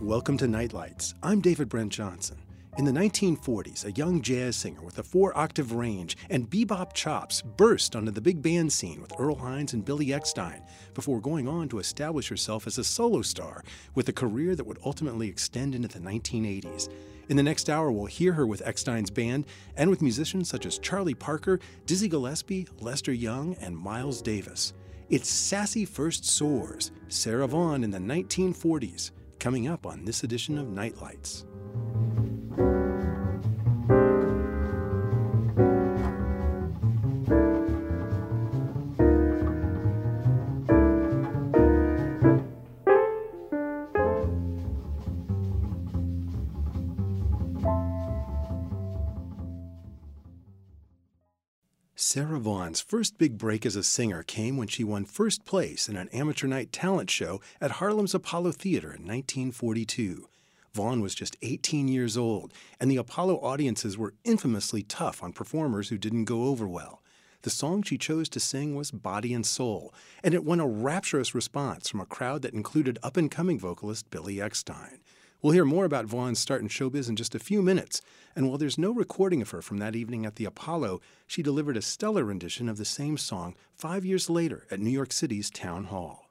Welcome to Nightlights. I'm David Brent Johnson. In the 1940s, a young jazz singer with a 4-octave range and bebop chops burst onto the big band scene with Earl Hines and Billy Eckstine before going on to establish herself as a solo star with a career that would ultimately extend into the 1980s. In the next hour, we'll hear her with Eckstine's band and with musicians such as Charlie Parker, Dizzy Gillespie, Lester Young, and Miles Davis. It's Sassy First Soars, Sarah Vaughan in the 1940s, coming up on this edition of Nightlights. Sarah Vaughan's first big break as a singer came when she won first place in an amateur night talent show at Harlem's Apollo Theater in 1942. Vaughan was just 18 years old, and the Apollo audiences were infamously tough on performers who didn't go over well. The song she chose to sing was Body and Soul, and it won a rapturous response from a crowd that included up-and-coming vocalist Billy Eckstine. We'll hear more about Vaughan's start in showbiz in just a few minutes, and while there's no recording of her from that evening at the Apollo, she delivered a stellar rendition of the same song 5 years later at New York City's Town Hall.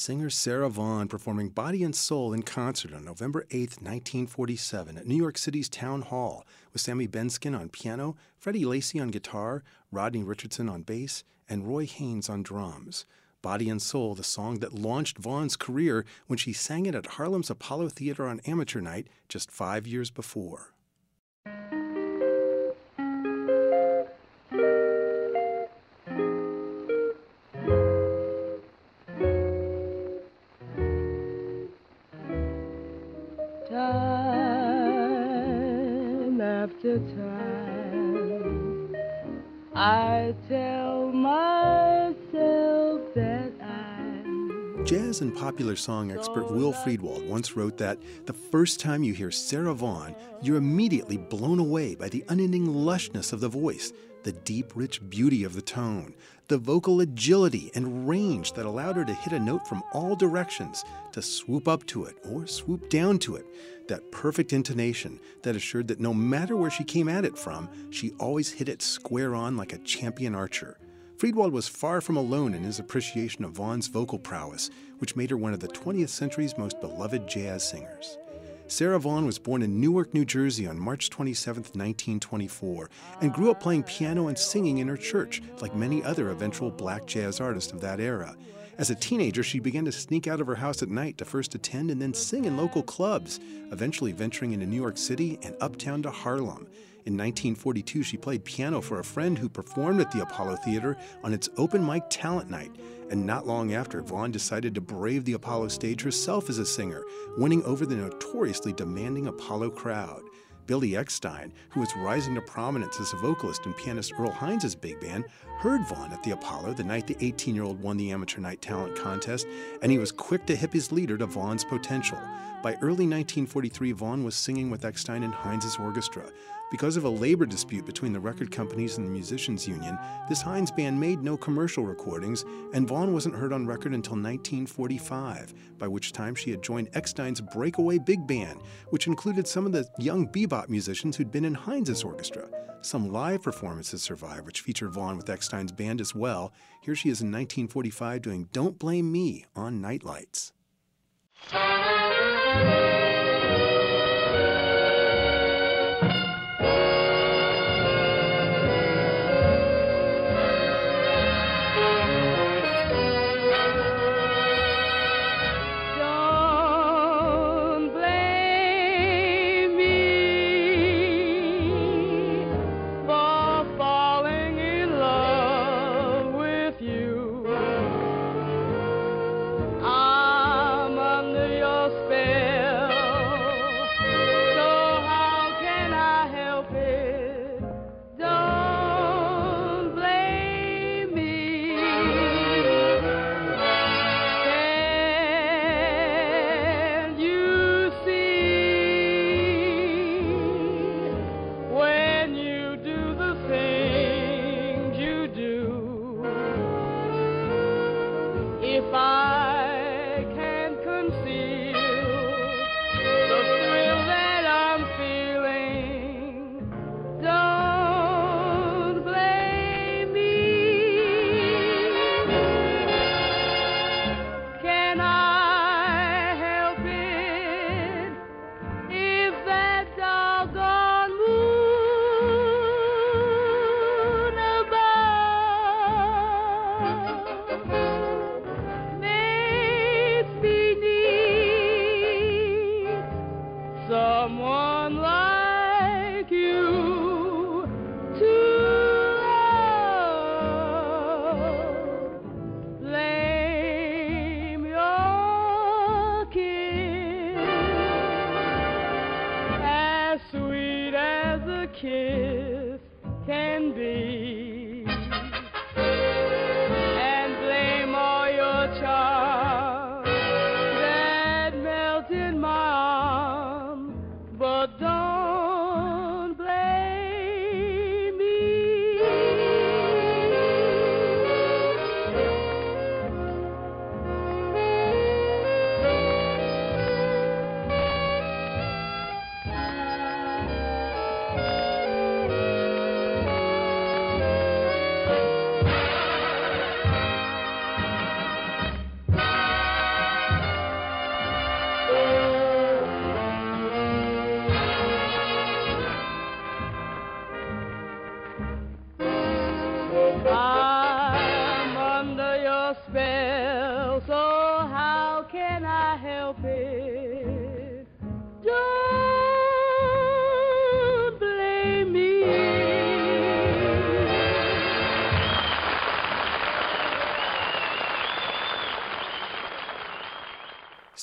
singer Sarah Vaughan performing Body and Soul in concert on November 8, 1947 at New York City's Town Hall with Sammy Benskin on piano, Freddie Lacy on guitar, Rodney Richardson on bass, and Roy Haynes on drums. Body and Soul, the song that launched Vaughan's career when she sang it at Harlem's Apollo Theater on Amateur Night just 5 years before. Time after time, I tell myself that Jazz and popular song expert Will Friedwald once wrote that the first time you hear Sarah Vaughan, you're immediately blown away by the unending lushness of the voice, the deep, rich beauty of the tone, the vocal agility and range that allowed her to hit a note from all directions, to swoop up to it or swoop down to it, that perfect intonation that assured that no matter where she came at it from, she always hit it square on like a champion archer. Friedwald was far from alone in his appreciation of Vaughan's vocal prowess, which made her one of the 20th century's most beloved jazz singers. Sarah Vaughan was born in Newark, New Jersey on March 27, 1924, and grew up playing piano and singing in her church, like many other eventual black jazz artists of that era. As a teenager, she began to sneak out of her house at night to first attend and then sing in local clubs, eventually venturing into New York City and uptown to Harlem. In 1942, she played piano for a friend who performed at the Apollo Theater on its open mic talent night. And not long after, Vaughan decided to brave the Apollo stage herself as a singer, winning over the notoriously demanding Apollo crowd. Billy Eckstine, who was rising to prominence as a vocalist in pianist Earl Hines' big band, heard Vaughan at the Apollo the night the 18-year-old won the Amateur Night Talent Contest, and he was quick to hip his leader to Vaughan's potential. By early 1943, Vaughan was singing with Eckstine and Hines' orchestra. Because of a labor dispute between the record companies and the Musicians Union, this Hines band made no commercial recordings, and Vaughan wasn't heard on record until 1945, by which time she had joined Eckstine's breakaway big band, which included some of the young bebop musicians who'd been in Hines' orchestra. Some live performances survive, which feature Vaughan with Eckstine's band as well. Here she is in 1945 doing Don't Blame Me on Nightlights. if I can conceal the thrill that I'm feeling, don't blame me. Can I help it if that doggone moon above makes me need someone like you to love? Blame your kiss, as sweet as a kiss can be, and blame all your charms that melt in my arms, but don't blame me.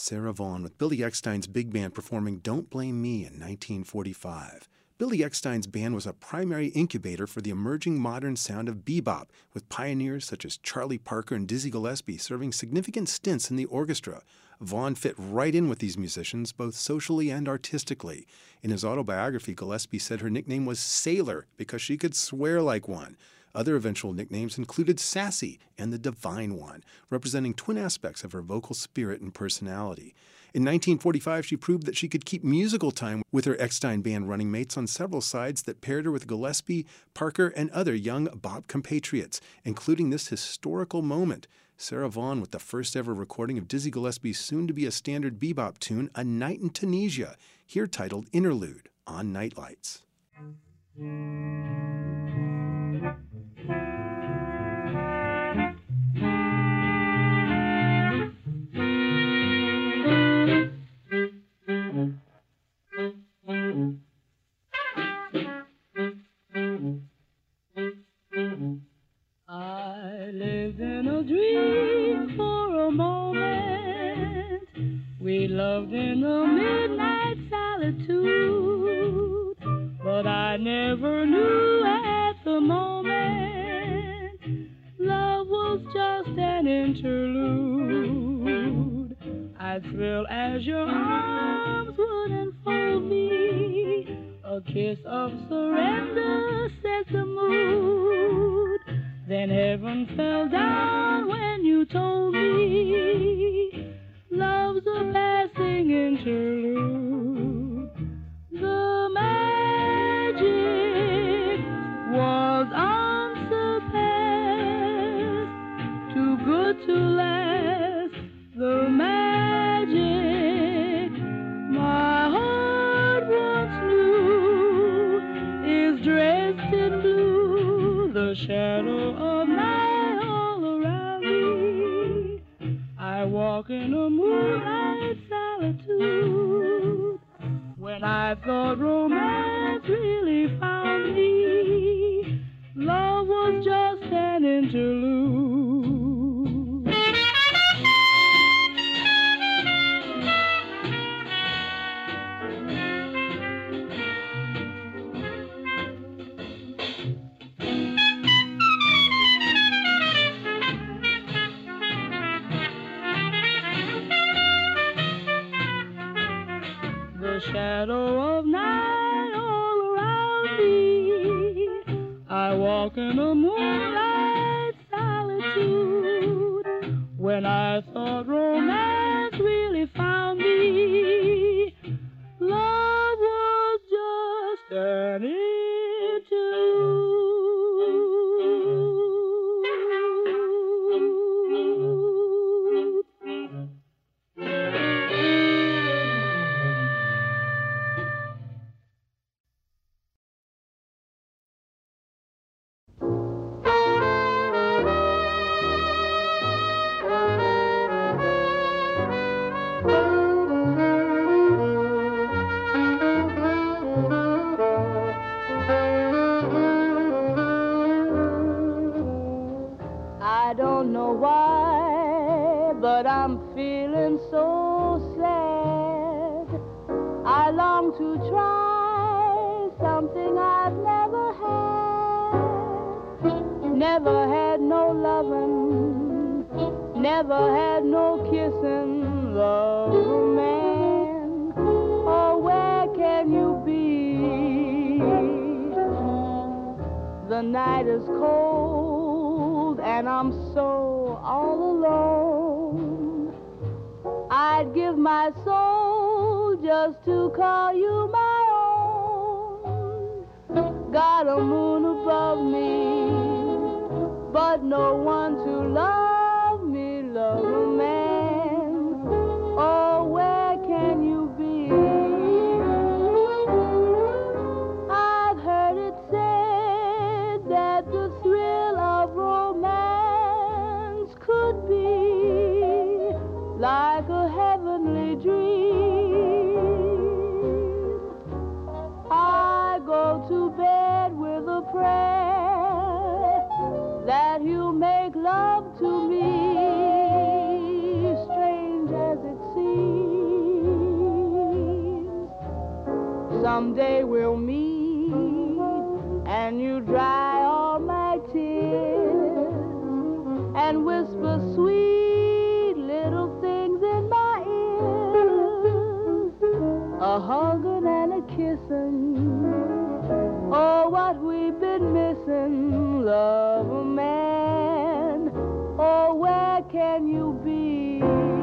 Sarah Vaughan with Billy Eckstine's big band performing Don't Blame Me in 1945. Billy Eckstine's band was a primary incubator for the emerging modern sound of bebop, with pioneers such as Charlie Parker and Dizzy Gillespie serving significant stints in the orchestra. Vaughan fit right in with these musicians, both socially and artistically. In his autobiography, Gillespie said her nickname was Sailor because she could swear like one. Other eventual nicknames included Sassy and the Divine One, representing twin aspects of her vocal spirit and personality. In 1945, she proved that she could keep musical time with her Eckstine band running mates on several sides that paired her with Gillespie, Parker, and other young bop compatriots, including this historical moment. Sarah Vaughan with the first ever recording of Dizzy Gillespie's soon-to-be-a-standard bebop tune, A Night in Tunisia, here titled Interlude on Nightlights. I lived in a dream for a moment. We loved in the midnight solitude, but I never knew at the moment love was just an interlude. I'd thrill as your arms would enfold me. A kiss of surrender set the mood. Then heaven fell down when you told me love's a passing interlude. The magic was unsurpassed, too good to last. The magic my heart once knew is dressed in blue. The shadow of night all around me. I walk in a moonlight solitude. When I thought romance really found me, love was just an interlude. The shadow of night all around me. I walk in a moonlight solitude. When I thought romance really found me, love was just an interlude. I don't know why, but I'm feeling so sad. I long to try something I've never had. Never had no loving, never had no kissing, love, man. Oh, where can you be? The night is cold and I'm so all alone. I'd give my soul just to call you my own. Got a moon above me, but no one to love me, love a man. Oh, where can you be? I've heard it said that the thrill of romance could be like a heavenly dream. I go to bed with a prayer that you make love to meet and you dry all my tears and whisper sweet little things in my ears, a hugging and a kissing. Oh, what we've been missing, love a man. Oh, where can you be?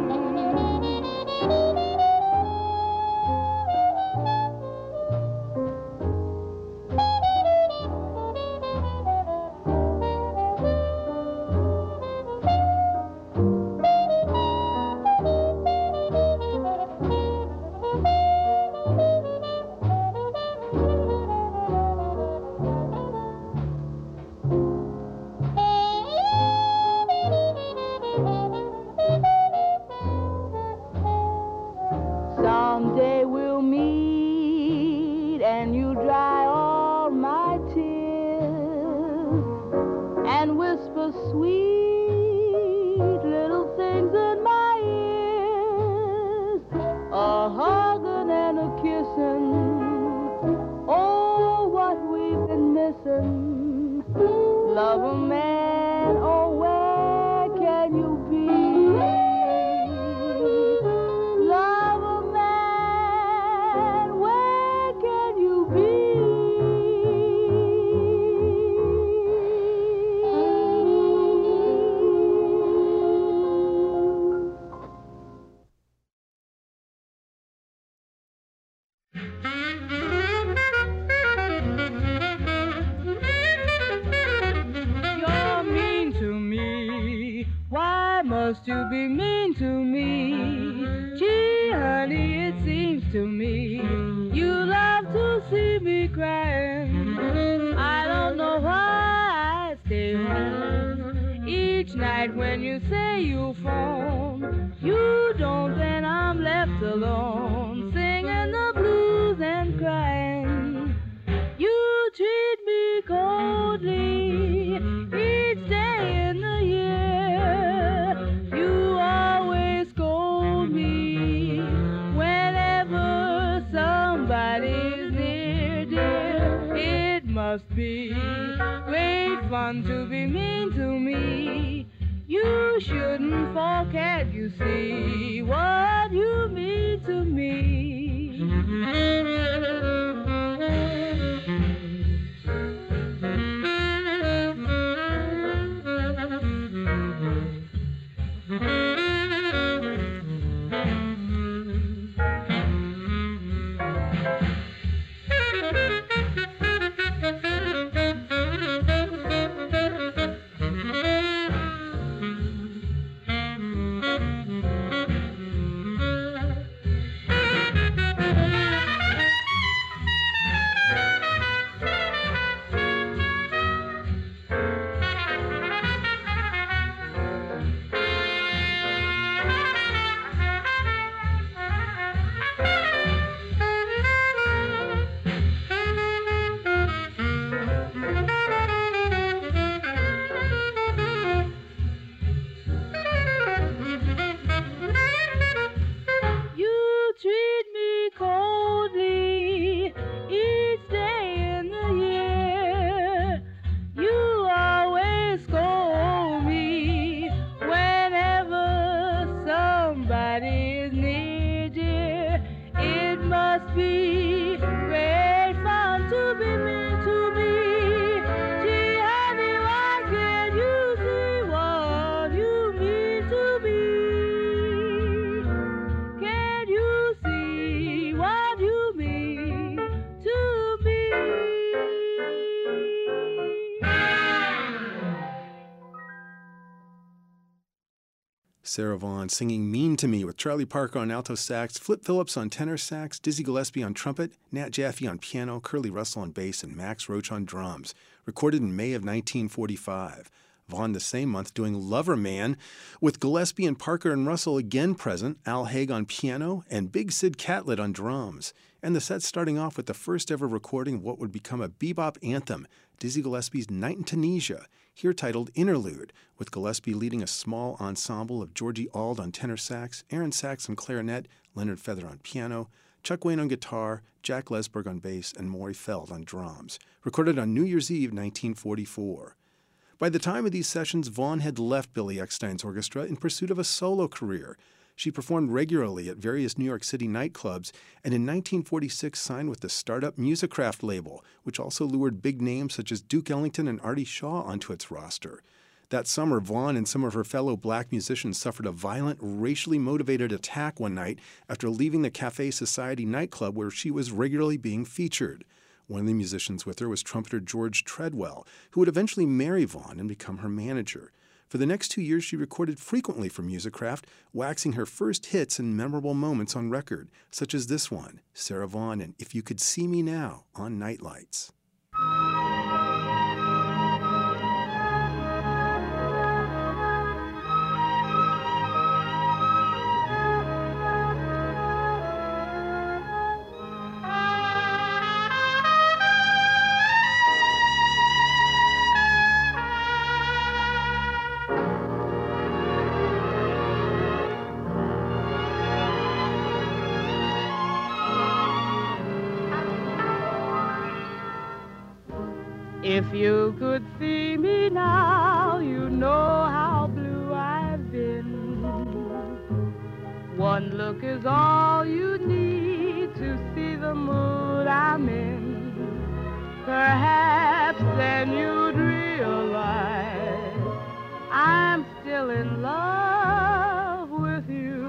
Someday we'll meet and you dry all my tears and whisper sweet little things in my ears, a hugging and a kissing. Oh, what we've been missing, love a man. Oh, where can you be? You're mean to me. Why must you be mean to me? Gee, honey, it seems to me you love to see me crying. I don't know why I stay home each night when you say you phone. You don't, then I'm left alone, singing the blues and crying. You treat me coldly each day in the year. You always scold me whenever somebody's near, dear. It must be great fun to be mean to me. You shouldn't forget, you see, what you mean to me. Sarah Vaughan singing Mean to Me with Charlie Parker on alto sax, Flip Phillips on tenor sax, Dizzy Gillespie on trumpet, Nat Jaffe on piano, Curly Russell on bass, and Max Roach on drums. Recorded in May of 1945. Vaughan the same month doing Lover Man with Gillespie and Parker and Russell again present, Al Haig on piano, and Big Sid Catlett on drums. And the set starting off with the first ever recording of what would become a bebop anthem, Dizzy Gillespie's Night in Tunisia, here titled Interlude, with Gillespie leading a small ensemble of Georgie Auld on tenor sax, Aaron Sax on clarinet, Leonard Feather on piano, Chuck Wayne on guitar, Jack Lesberg on bass, and Maury Feld on drums, recorded on New Year's Eve 1944. By the time of these sessions, Vaughn had left Billy Eckstine's orchestra in pursuit of a solo career. She performed regularly at various New York City nightclubs, and in 1946 signed with the startup Musicraft label, which also lured big names such as Duke Ellington and Artie Shaw onto its roster. That summer, Vaughn and some of her fellow black musicians suffered a violent, racially motivated attack one night after leaving the Cafe Society nightclub where she was regularly being featured. One of the musicians with her was trumpeter George Treadwell, who would eventually marry Vaughn and become her manager. For the next 2 years, she recorded frequently for Musicraft, waxing her first hits and memorable moments on record, such as this one, Sarah Vaughan and If You Could See Me Now on Nightlights. If you could see me now, you know how blue I've been. One look is all you need to see the mood I'm in. Perhaps then you'd realize I'm still in love with you.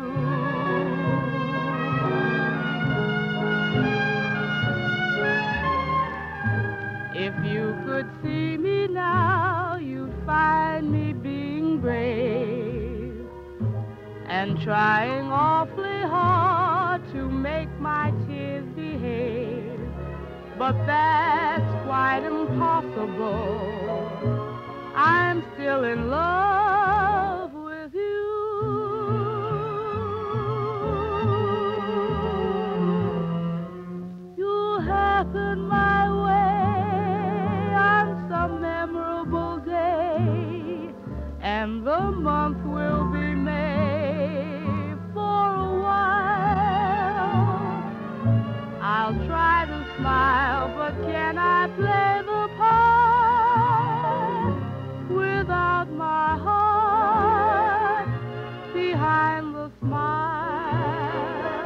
If you could see me now, you'd find me being brave and trying awfully hard to make my tears behave. But that's quite impossible. I'm still in love with you. You happen my way on some memorable day, and the month will be May. For a while I'll try to smile, but can I play the part without my heart behind the smile?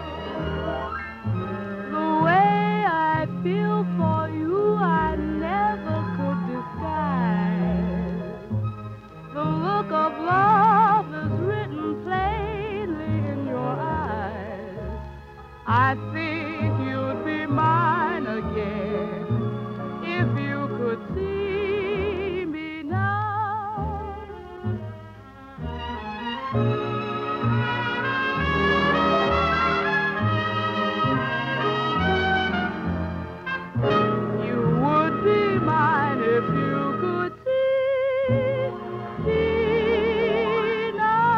The way I feel for you I never could disguise. The look of love is written plainly in your eyes. I think you'd be mine again if you could see me now. You would be mine if you could see me now.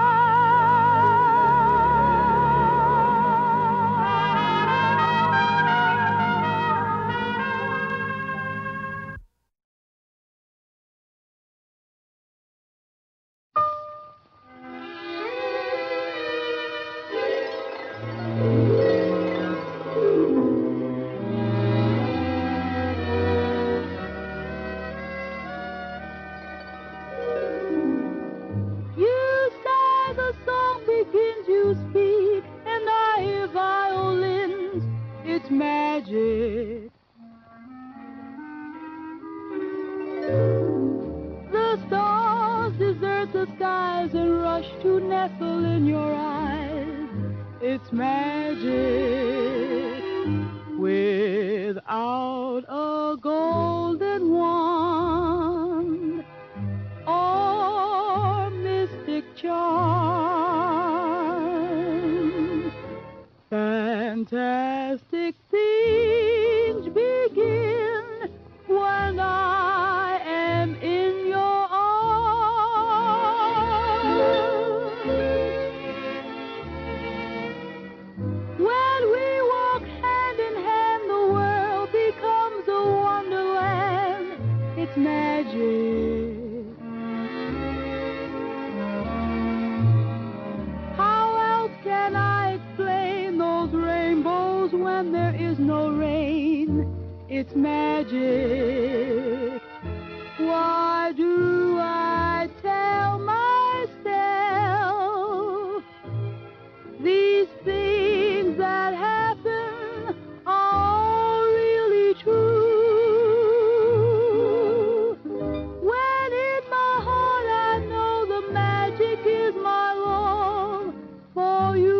You say the song begins, you speak, and I hear violins. It's magic. The stars desert the skies and rush to nestle in your eyes. It's magic. Without a golden wand or mystic charms, fantastic things begin when I am in your arms. When we walk hand in hand, the world becomes a magic. Why do I tell myself these things that happen are really true? When in my heart I know the magic is my love for you.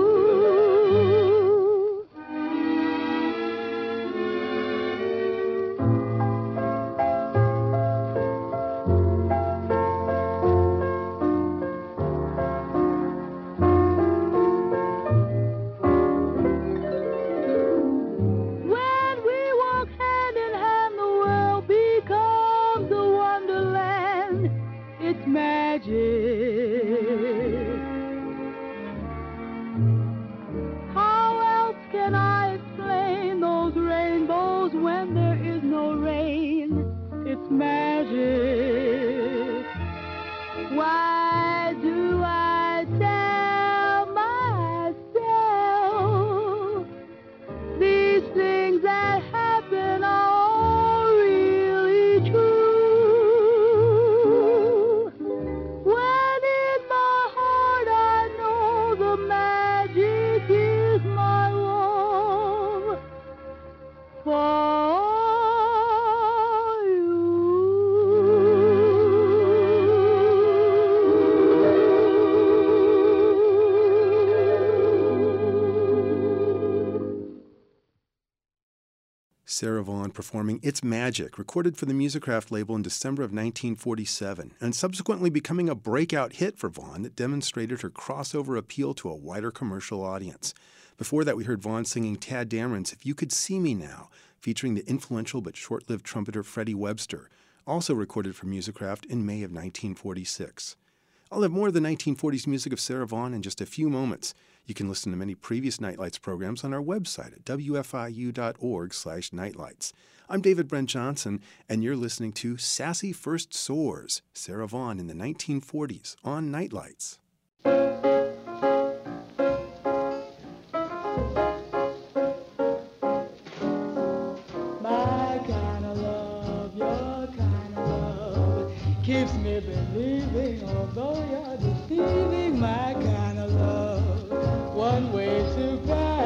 How else can I explain those rainbows when there is no rain? It's magic. Why do I tell myself these things that happen are really true? When in my heart I know the magic is my love for you. Sarah Vaughan performing It's Magic, recorded for the Musicraft label in December of 1947, and subsequently becoming a breakout hit for Vaughan that demonstrated her crossover appeal to a wider commercial audience. Before that, we heard Vaughan singing Tadd Dameron's If You Could See Me Now, featuring the influential but short-lived trumpeter Freddie Webster, also recorded for Musicraft in May of 1946. I'll have more of the 1940s music of Sarah Vaughan in just a few moments. You can listen to many previous Nightlights programs on our website at wfiu.org/nightlights. I'm David Brent Johnson, and you're listening to Sassy First Soars, Sarah Vaughan in the 1940s on Nightlights. My kind of love, your kind of love keeps me believing, although you're deceiving. My kind of love, one way to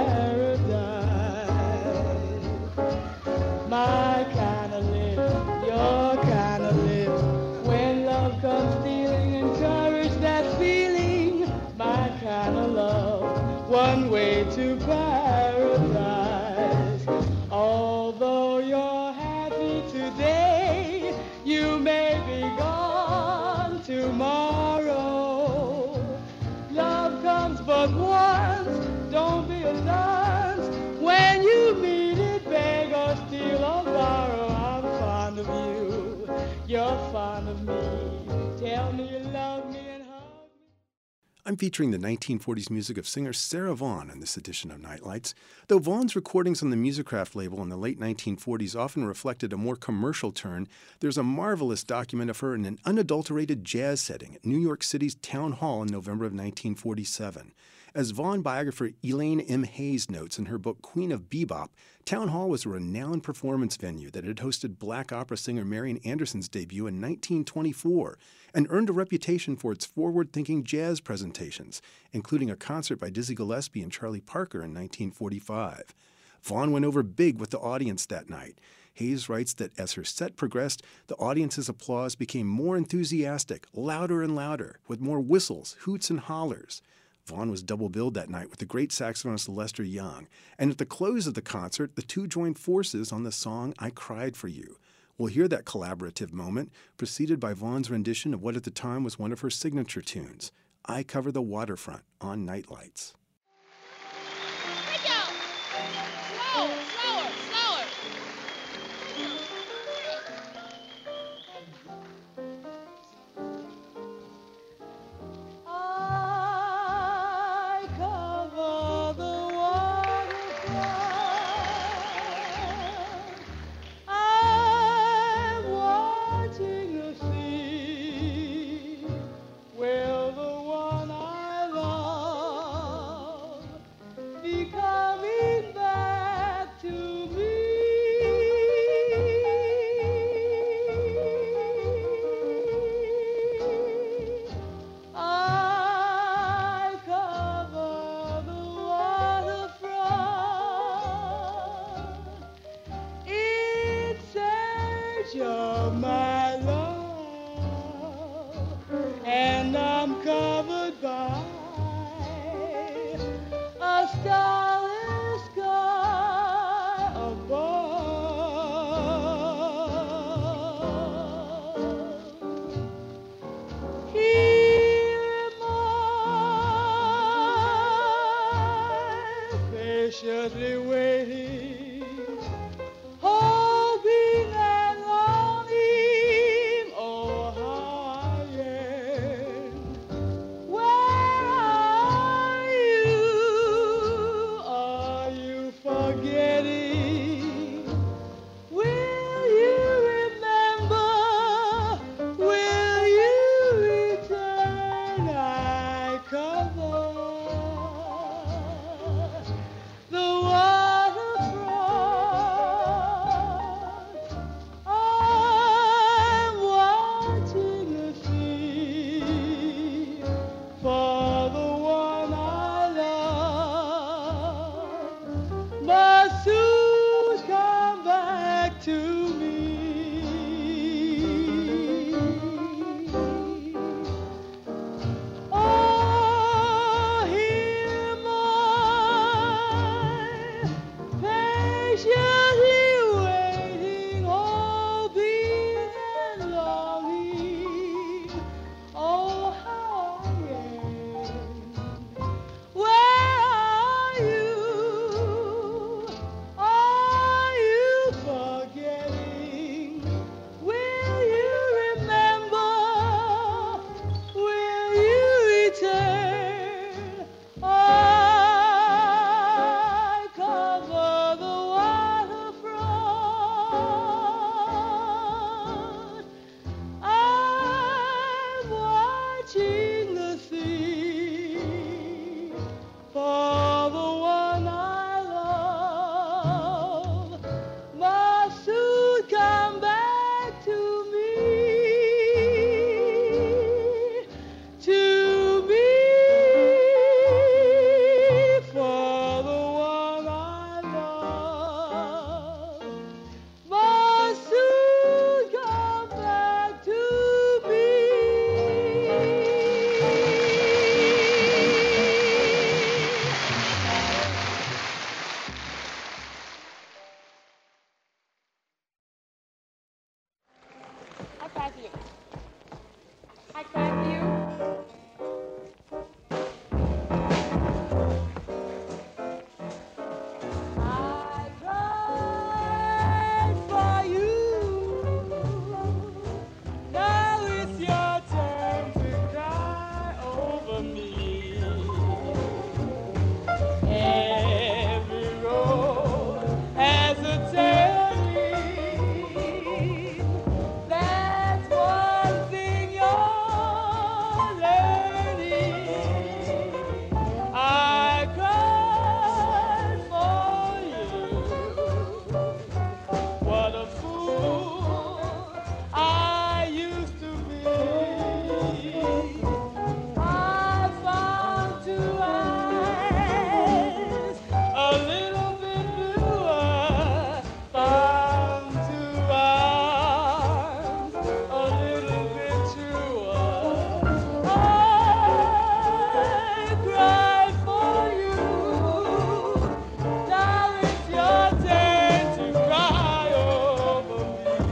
paradise. My kind of lips, your kind of lips, when love comes stealing, encourage that feeling. My kind of love, one way to paradise. Although you're happy today, you may be gone tomorrow. Love comes but once, don't be a dunce. When you meet it, beg or steal or borrow. I'm fond of you, you're fond of me. Tell me you love me and hug me. I'm featuring the 1940s music of singer Sarah Vaughan in this edition of Nightlights. Though Vaughan's recordings on the Musicraft label in the late 1940s often reflected a more commercial turn, there's a marvelous document of her in an unadulterated jazz setting at New York City's Town Hall in November of 1947. As Vaughan biographer Elaine M. Hayes notes in her book Queen of Bebop, Town Hall was a renowned performance venue that had hosted black opera singer Marian Anderson's debut in 1924 and earned a reputation for its forward-thinking jazz presentations, including a concert by Dizzy Gillespie and Charlie Parker in 1945. Vaughan went over big with the audience that night. Hayes writes that as her set progressed, the audience's applause became more enthusiastic, louder and louder, with more whistles, hoots, and hollers. Vaughan was double-billed that night with the great saxophonist Lester Young, and at the close of the concert, the two joined forces on the song I Cried for You. We'll hear that collaborative moment, preceded by Vaughan's rendition of what at the time was one of her signature tunes, I Cover the Waterfront on Nightlights. Slower, slower, slower. I cover the waterfront. I'm watching the sea. Will the one I love cry for you. I cry for you. I cried for you. Now it's your turn to cry over me. Every road has a turning. That's one thing you're learning. I cried for you. What a fool I used to be. I found two eyes a little bit bluer. Found two arms a little bit truer. I cried for you. Now it's your turn to cry over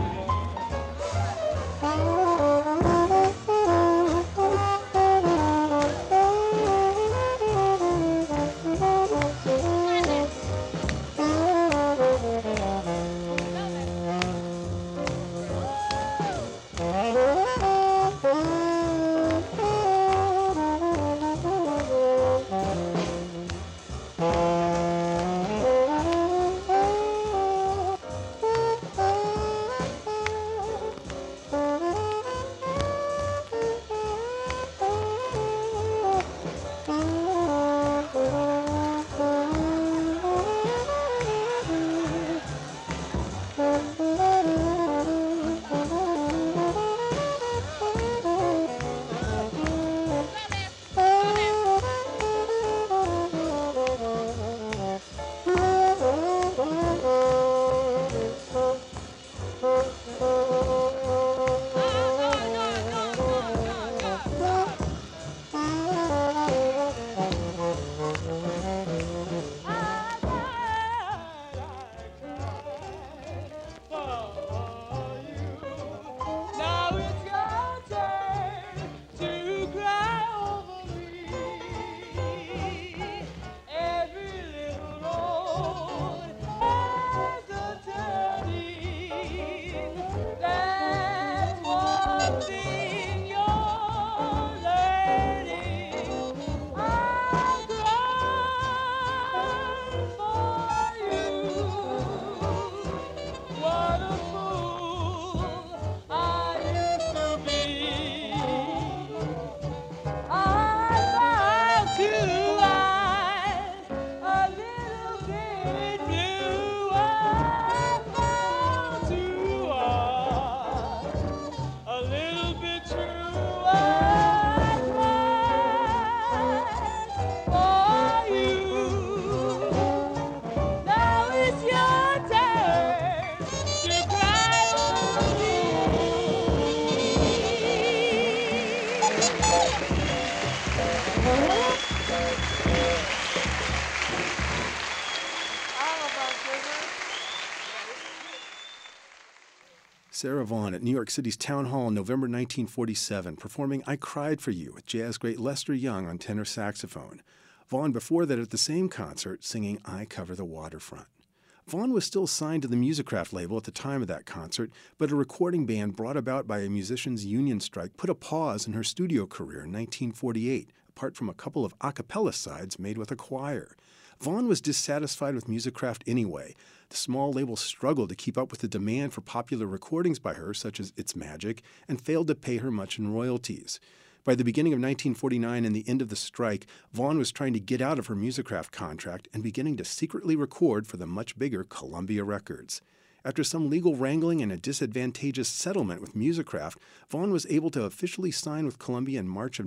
Sarah Vaughan at New York City's Town Hall in November 1947, performing I Cried for You with jazz great Lester Young on tenor saxophone. Vaughan before that at the same concert singing I Cover the Waterfront. Vaughan was still signed to the Musicraft label at the time of that concert, but a recording ban brought about by a musicians' union strike put a pause in her studio career in 1948, apart from a couple of a cappella sides made with a choir. Vaughan was dissatisfied with Musicraft anyway. The small label struggled to keep up with the demand for popular recordings by her, such as It's Magic, and failed to pay her much in royalties. By the beginning of 1949 and the end of the strike, Vaughan was trying to get out of her Musicraft contract and beginning to secretly record for the much bigger Columbia Records. After some legal wrangling and a disadvantageous settlement with Musicraft, Vaughan was able to officially sign with Columbia in March of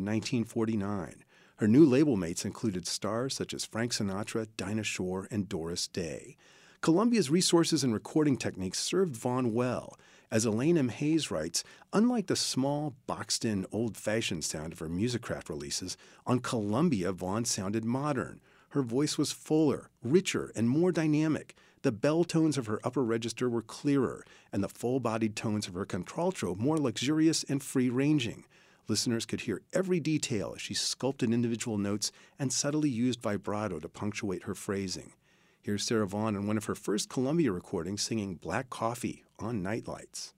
1949. Her new label mates included stars such as Frank Sinatra, Dinah Shore, and Doris Day. Columbia's resources and recording techniques served Vaughan well. As Elaine M. Hayes writes, unlike the small, boxed-in, old-fashioned sound of her Musicraft releases, on Columbia, Vaughan sounded modern. Her voice was fuller, richer, and more dynamic. The bell tones of her upper register were clearer, and the full-bodied tones of her contralto more luxurious and free-ranging. Listeners could hear every detail as she sculpted individual notes and subtly used vibrato to punctuate her phrasing. Here's Sarah Vaughan in one of her first Columbia recordings singing Black Coffee on Nightlights.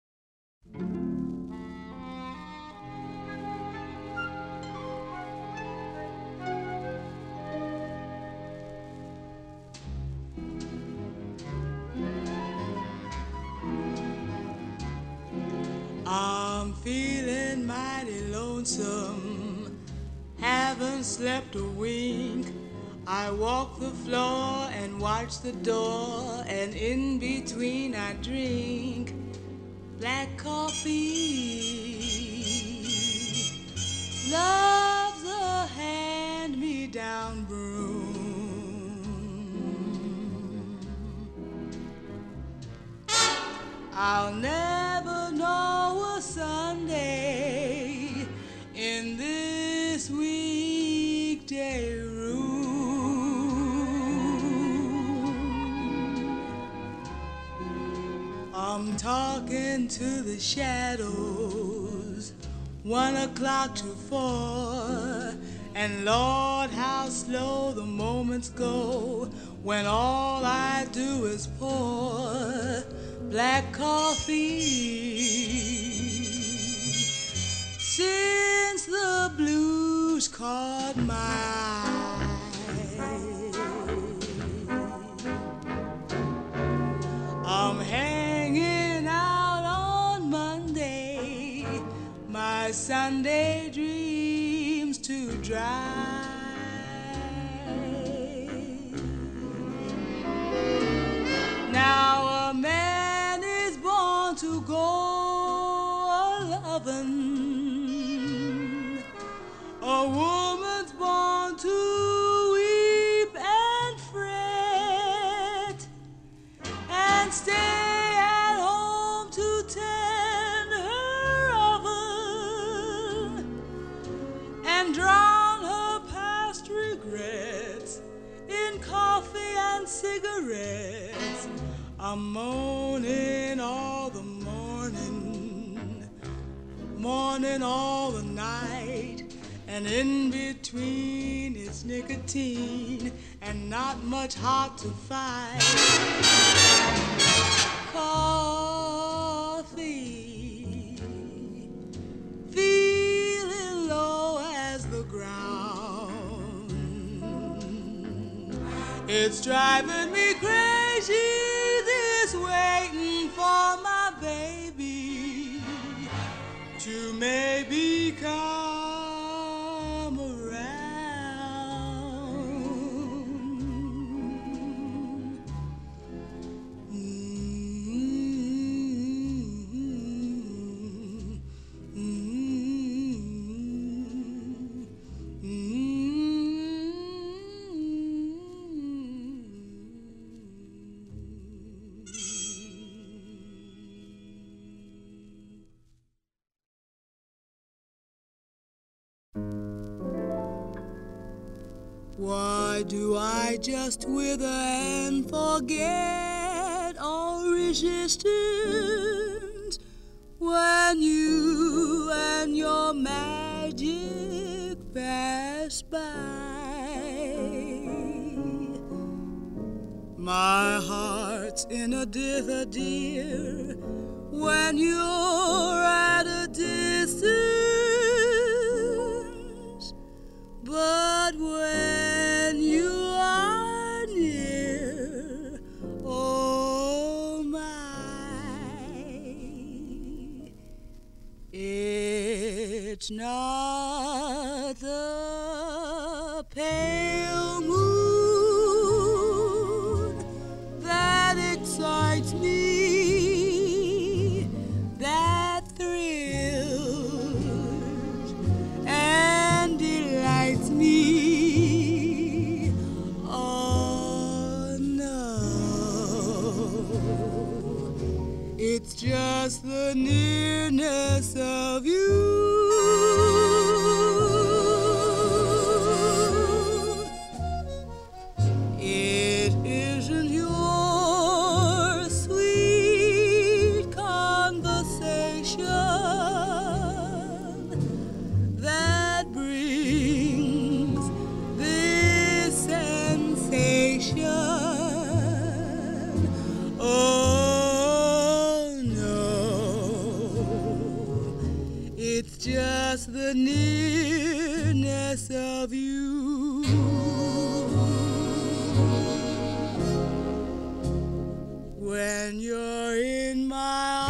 I'm feeling mighty lonesome, haven't slept a wink. I walk the floor and watch the door, and in between I drink black coffee. Love's a hand-me-down broom. I'll never know a Sunday in this weekday room. I'm talking to the shadows, 1 o'clock to 4, and Lord, how slow the moments go when all I do is pour black coffee. Since the blues caught my eye, I'm hanging out on Monday, my Sunday dreams to dry. Now a man is born to go a-lovin', a woman's born to weep and fret, and stay at home to tend her oven, and drown her past regrets in coffee and cigarettes. I'm moaning all the morning, morning all the night, and in between it's nicotine and not much hot to fight. Coffee, feeling low as the ground. It's driving me crazy, this waiting for my baby to maybe come around. Why do I just wither and forget all resistance when you and your magic pass by? My heart's in a dither, dear, when you're at a distance, but when you are near, oh my, it's not the pale moon that excites me, that thrills and delights me. Oh no, it's just the nearness of you. It isn't your just the nearness of you. When you're in my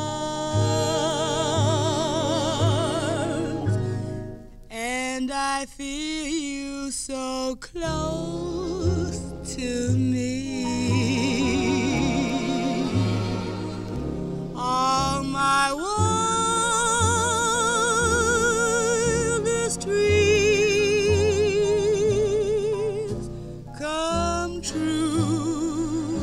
arms and I feel you so close to me, all my wildest dreams come true.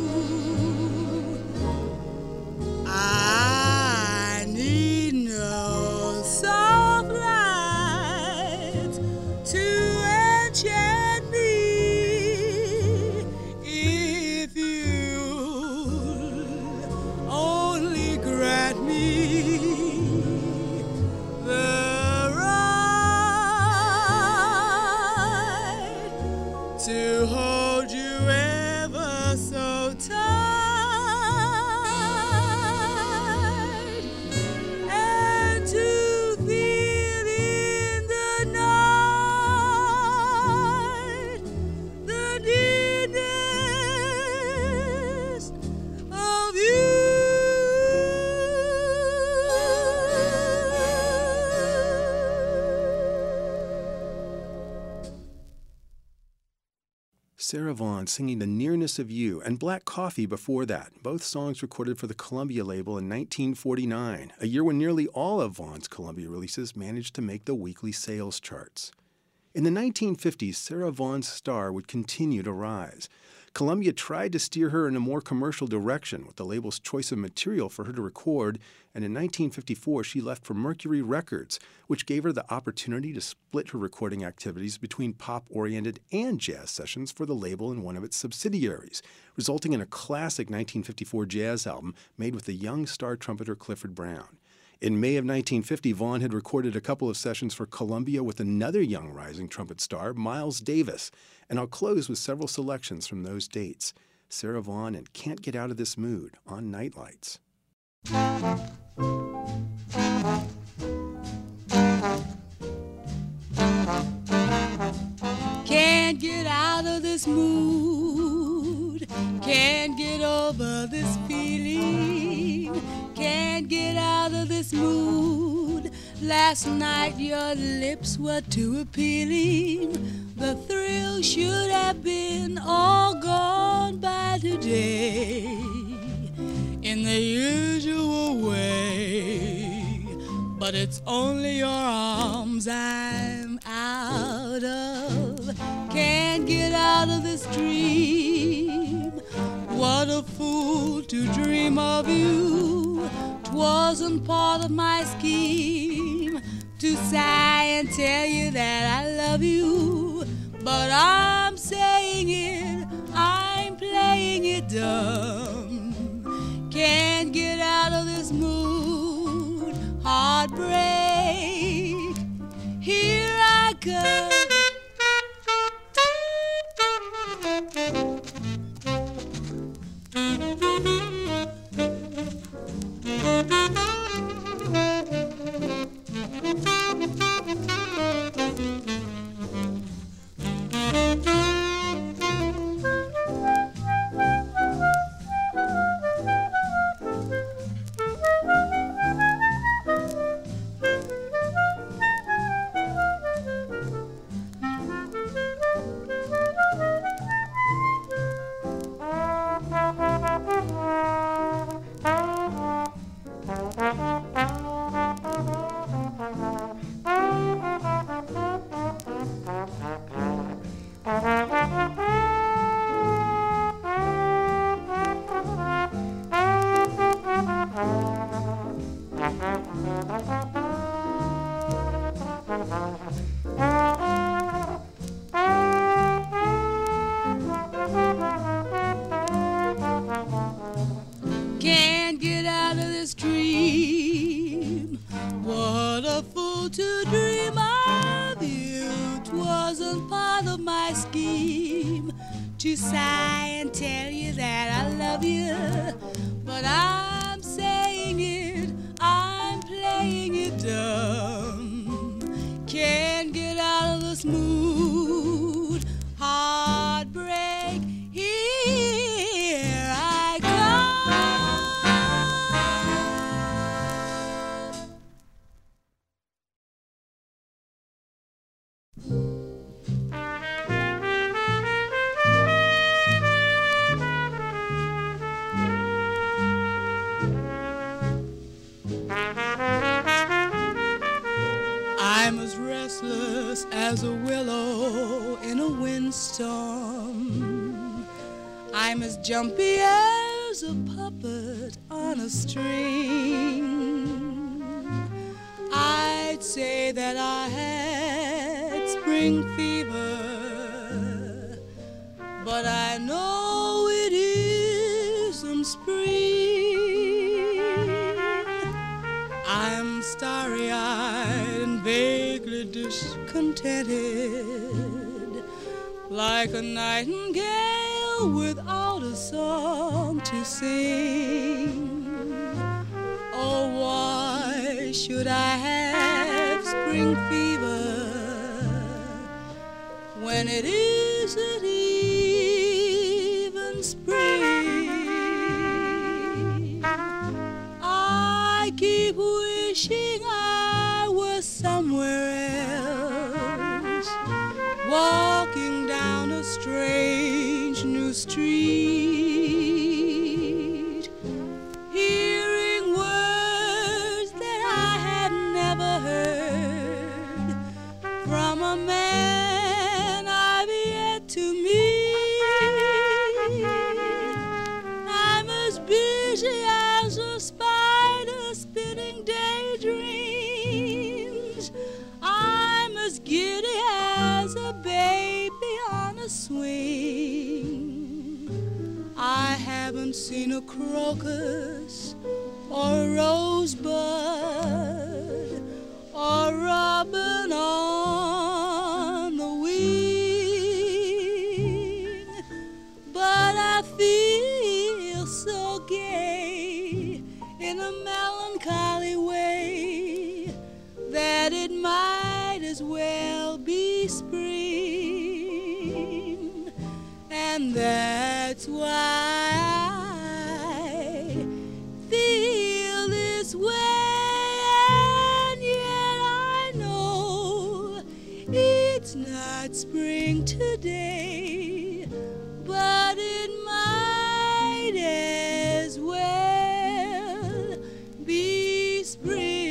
I need no soft lights to enchant me if you'll only grant me the right to hold you ever so tight and to feel in the night the nearness of you. Sarah Vaughan singing The Nearness of You and Black Coffee before that, both songs recorded for the Columbia label in 1949, a year when nearly all of Vaughan's Columbia releases managed to make the weekly sales charts. In the 1950s, Sarah Vaughan's star would continue to rise. Columbia tried to steer her in a more commercial direction with the label's choice of material for her to record, and in 1954 she left for Mercury Records, which gave her the opportunity to split her recording activities between pop-oriented and jazz sessions for the label and one of its subsidiaries, resulting in a classic 1954 jazz album made with the young star trumpeter Clifford Brown. In May of 1950, Vaughan had recorded a couple of sessions for Columbia with another young rising trumpet star, Miles Davis, and I'll close with several selections from those dates. Sarah Vaughan and Can't Get Out of This Mood on Nightlights. Can't get out of this mood, can't get over this feeling, can't get out of this mood. Last night your lips were too appealing, the thrill should have been all gone by today in the usual way, but it's only your arms I'm out of. Can't get out of this dream. What a fool to dream of you. 'Twasn't part of my scheme to sigh and tell you that I love you, but I'm saying it, I'm playing it dumb. Can't get out of this mood. Heartbreak, here I come. Can't get out of this dream. What a fool to dream of you. 'Twasn't part of my scheme to sigh and tell you that I love you, but I'm saying it, I'm playing it dumb. as a willow in a windstorm. I'm as jumpy as a puppet on a string. I'd say that I had spring fever, but I know it isn't spring. I'm starry-eyed and vaguely discontented, like a nightingale without a song to sing. Oh, why should I have spring fever when it isn't even spring? I keep wishing I was somewhere else, walking down a strange new street, hearing words that I had never heard from a man I've yet to meet. I'm as busy as a spider spinning daydreams. I'm as giddy as a baby on a swing. I haven't seen a crocus or a rosebud or robin on the wing, but I feel so gay in a melancholy way that it might as well be spring. And that's why I feel this way, and yet I know it's not spring today, but it might as well be spring.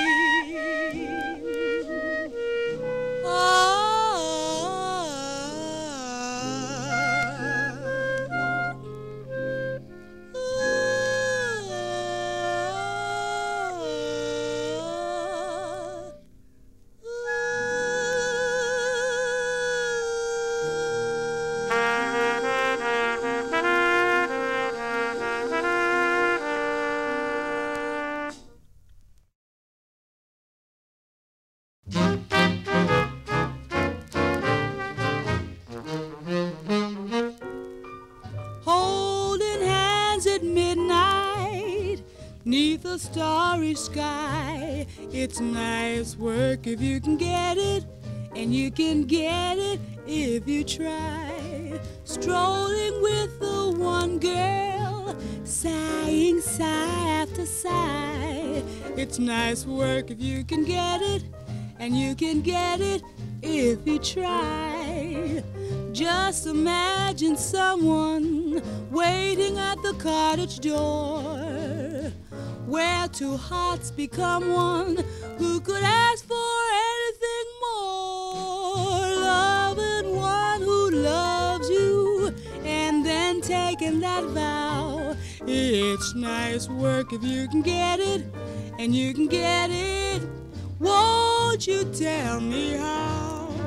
Holding hands at midnight, 'neath a starry sky. It's nice work if you can get it, and you can get it if you try. Strolling with the one girl, sighing sigh after sigh. It's nice work if you can get it, and you can get it if you try. Just imagine someone waiting at the cottage door, where two hearts become one. Who could ask for anything more? Loving one who loves you, and then taking that vow. It's nice work if you can get it, and you can get it. Won't you tell me how?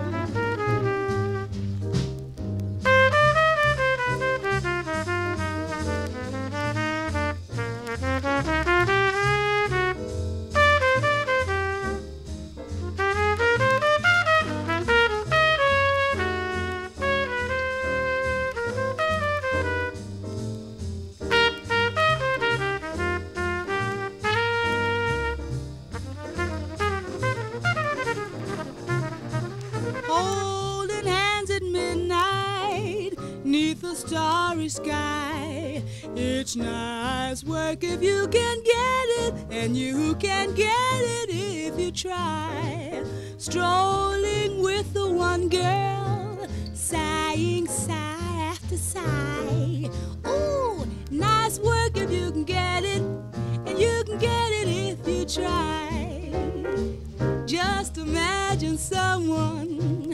Holding hands at midnight, 'neath a starry sky. It's nice work if you can get it, and you can get it if you try. Strolling with the one girl, sighing sigh after sigh. Ooh, nice work if you can get it, and you can get it if you try. Just imagine someone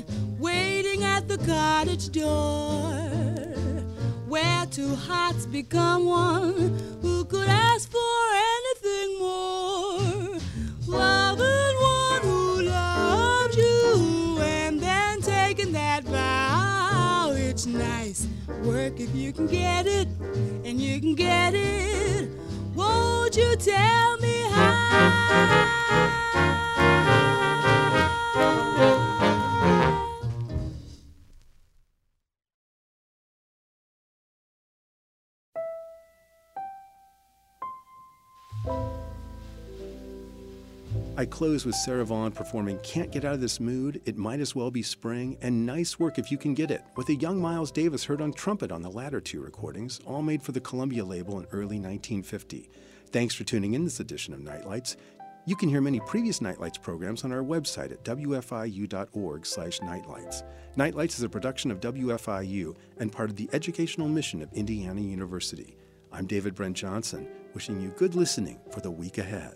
the cottage door, where two hearts become one. Who could ask for anything more? Loving one who loves you, and then taking that vow. It's nice work if you can get it, and you can get it. Won't you tell me how? I close with Sarah Vaughan performing Can't Get Out of This Mood, It Might As Well Be Spring, and Nice Work If You Can Get It, with a young Miles Davis heard on trumpet on the latter two recordings, all made for the Columbia label in early 1950. Thanks for tuning in this edition of Nightlights. You can hear many previous Nightlights programs on our website at wfiu.org/nightlights. Nightlights is a production of WFIU and part of the educational mission of Indiana University. I'm David Brent Johnson, wishing you good listening for the week ahead.